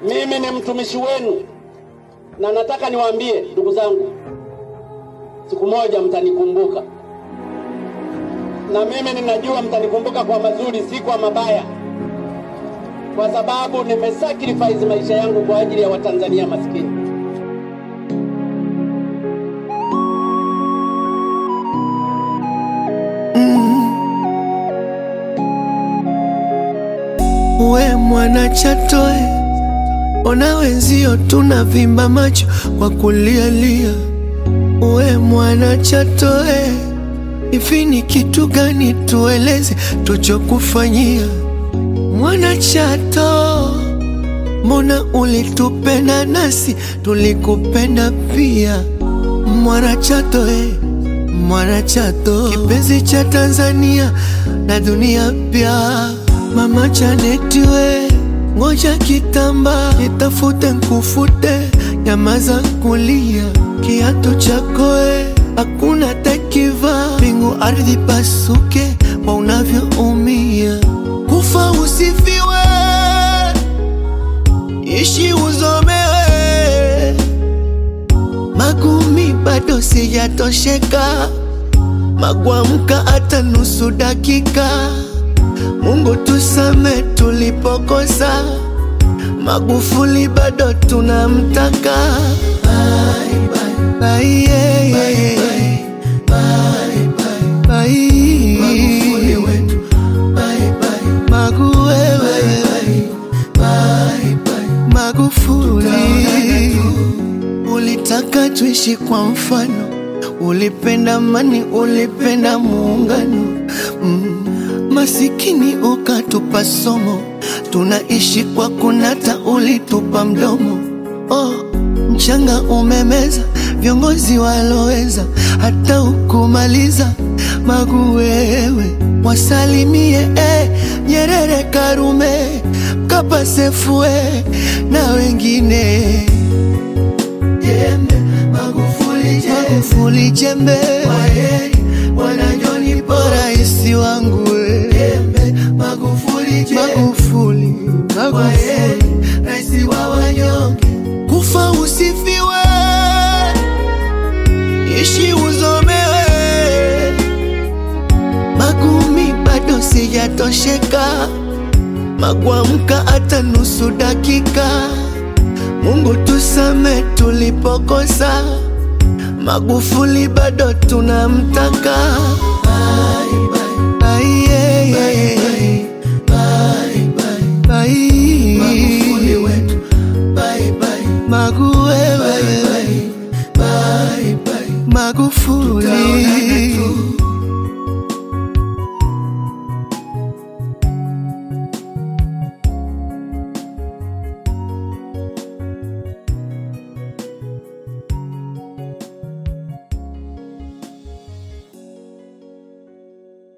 Mimi ni mtumishi wenu na nataka niwaambie ndugu zangu, siku moja mtanikumbuka. Na mimi ninajua mtanikumbuka kwa mazuri, si kwa mabaya, kwa sababu nimesacrifice maisha yangu kwa ajili ya Watanzania maskini. We mwana Chatoe, ona wenzio tunavimba macho kwa kulialia. We mwana Chatoe, hivi ni kitu gani tueleze tuchokufanyia? Mwana Chato, mbona ulitupenda nasi tulikupenda pia? Mwana Chato, mwana Chato, kipenzi cha Tanzania na dunia pia. Mama Janeti we, ngoja kitamba nitafute nkufute, nyamaza kulia. Kiatu chako we, hakuna takiva, mbingu ardhi pasuke kwa unavyoumia. Kufa usifiwe, ishi uzomewe, magumi bado sijatosheka, magwamka hata nusu dakika. Mungu tusame tulipokosa, Magufuli bado tunamtaka. Bye bye bye, yeah, yeah. Bye bye bye, Magufuli wetu. Bye bye Magu wewe. Bye bye Magufuli. Ulitaka tuishi kwa mfano, ulipenda amani, ulipenda muungano. Masikini ukatupa somo, tunaishi kwa kunata, ulitupa mdomo. Oh, mchanga umemeza viongozi waloweza, hata ukumaliza. Magu wewe, wasalimie Nyerere, Karume, Mkapa, Sefu na wengine. Jembe Magufuli, Magufuli jembe, waheri wanajoni bora isi wangu. Magufuli jembe, Magufuli, Magufuli raisi wa wanyonge. Kufa usifiwe, ishi uzomewe, magumi bado sijatosheka, magwamka hata nusu dakika. Mungu tusame tulipokosa, Magufuli bado tunamtaka. Bye bye bye, yeah, yeah. Bye bye bye, Magufuli wetu. Bye bye Magu wewe. Bye bye Magufuli.